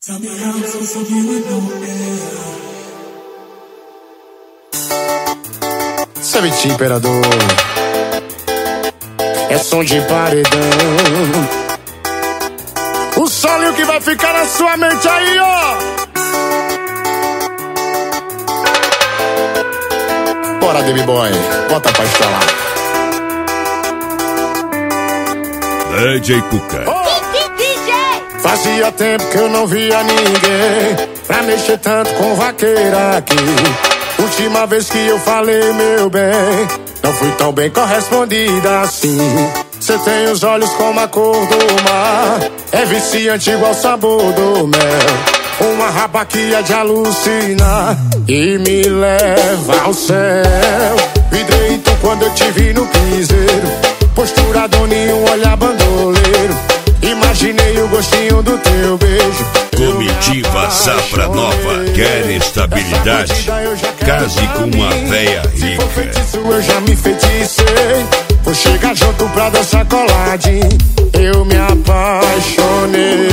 Savete Imperador, é som de paredão. O solo que vai ficar na sua mente aí, ó. Bora, Baby Boy, bota pra instalar. DJ Cuca. Fazia tempo que eu não via ninguém pra mexer tanto com vaqueira aqui. Última vez que eu falei, meu bem, não fui tão bem correspondida assim. Cê tem os olhos como a cor do mar, é viciante igual o sabor do mel. Uma raba que é de alucinar e me leva ao céu. Vidreito quando eu te vi no piseiro, postura doninho, um olhar bandoleiro. Imaginei o gostinho do teu beijo. Comitiva Safra Nova quer estabilidade. Case com uma véia rica. Feitiço, eu já me feticei. Vou chegar junto pra dançar coladinho. Eu me apaixonei.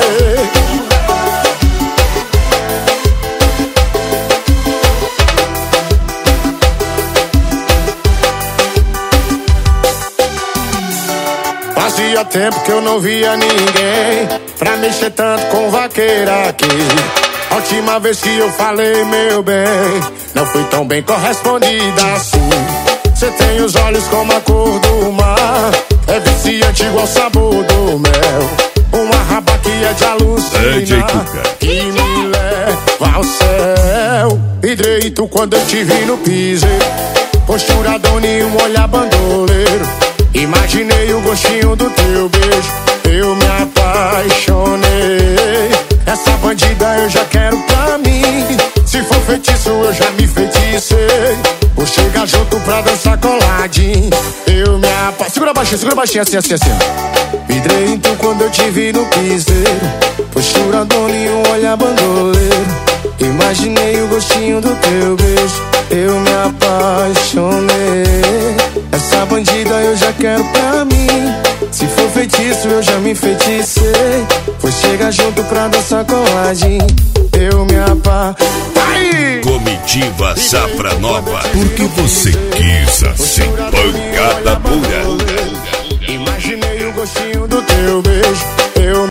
Fazia tempo que eu não via ninguém pra mexer tanto com vaqueira aqui. A última vez que eu falei, meu bem, não fui tão bem correspondida assim. Cê tem os olhos como a cor do mar, é viciante igual o sabor do mel. Uma raba que é de alucinar e me leva ao céu. Vidreito quando eu te vi no piseiro, postura doninho, um olhar bandoleiro. Imaginei o gostinho do teu beijo, eu me apaixonei. Essa bandida eu já quero pra mim. Se for feitiço eu já me feticei. Vou chegar junto pra dançar coladinho. Eu me apaixonei. Segura baixinho, assim. Vidreito quando eu te vi no piseiro, postura doninho, um olhar bandoleiro. Imaginei o gostinho do teu beijo, eu me apaixonei. Essa bandida eu já quero pra mim. Se for feitiço eu já me feticei. Vou chegar junto pra dançar coladinho. Eu me apaixonei. Comitiva Safra Nova, porque você quis assim, pancada pura. Imaginei o gostinho do teu beijo,